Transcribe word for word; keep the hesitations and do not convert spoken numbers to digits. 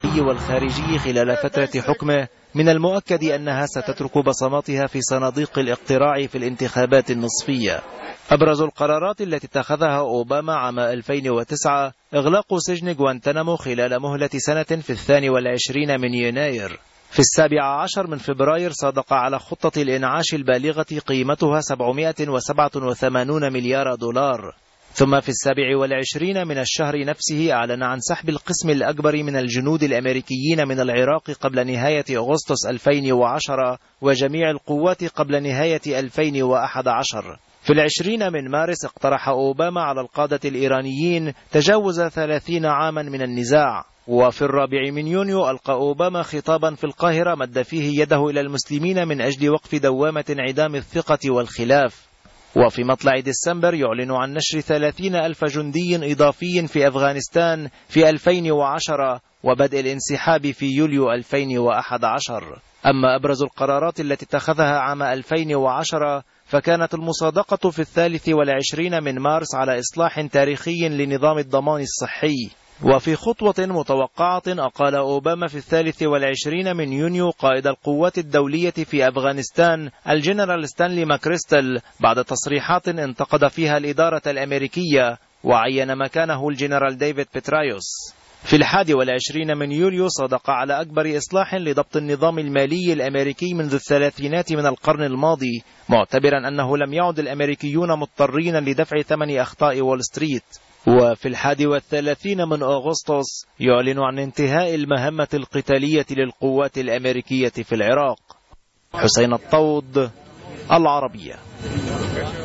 الداخلي والخارجي خلال فترة حكمه، من المؤكد أنها ستترك بصماتها في صناديق الاقتراع في الانتخابات النصفية. أبرز القرارات التي اتخذها أوباما عام ألفين وتسعة إغلاق سجن غوانتنامو خلال مهلة سنة في الثاني والعشرين من يناير. في السابع عشر من فبراير صادق على خطة الإنعاش البالغة قيمتها سبعمائة وسبعة وثمانين مليار دولار. ثم في السابع والعشرين من الشهر نفسه أعلن عن سحب القسم الأكبر من الجنود الأمريكيين من العراق قبل نهاية أغسطس ألفين وعشرة وجميع القوات قبل نهاية ألفين وأحد عشر. في العشرين من مارس اقترح أوباما على القادة الإيرانيين تجاوز ثلاثين عاما من النزاع. وفي الرابع من يونيو ألقى أوباما خطابا في القاهرة مد فيه يده إلى المسلمين من أجل وقف دوامة انعدام الثقة والخلاف. وفي مطلع ديسمبر يعلن عن نشر ثلاثين ألف جندي إضافي في أفغانستان في ألفين وعشرة وبدء الانسحاب في يوليو ألفين وأحد عشر. أما أبرز القرارات التي اتخذها عام ألفين وعشرة فكانت المصادقة في الثالث والعشرين من مارس على إصلاح تاريخي لنظام الضمان الصحي. وفي خطوة متوقعة أقال أوباما في الثالث والعشرين من يونيو قائد القوات الدولية في أفغانستان الجنرال ستانلي ماكريستل بعد تصريحات انتقد فيها الإدارة الأمريكية، وعين مكانه الجنرال ديفيد بيترايوس. في الحادي والعشرين من يوليو صادق على أكبر إصلاح لضبط النظام المالي الأمريكي منذ الثلاثينات من القرن الماضي، معتبرا أنه لم يعد الأمريكيون مضطرين لدفع ثمن أخطاء وول ستريت. وفي الحادي والثلاثين من أغسطس يعلن عن انتهاء المهمة القتالية للقوات الأمريكية في العراق. حسين الطود، العربية.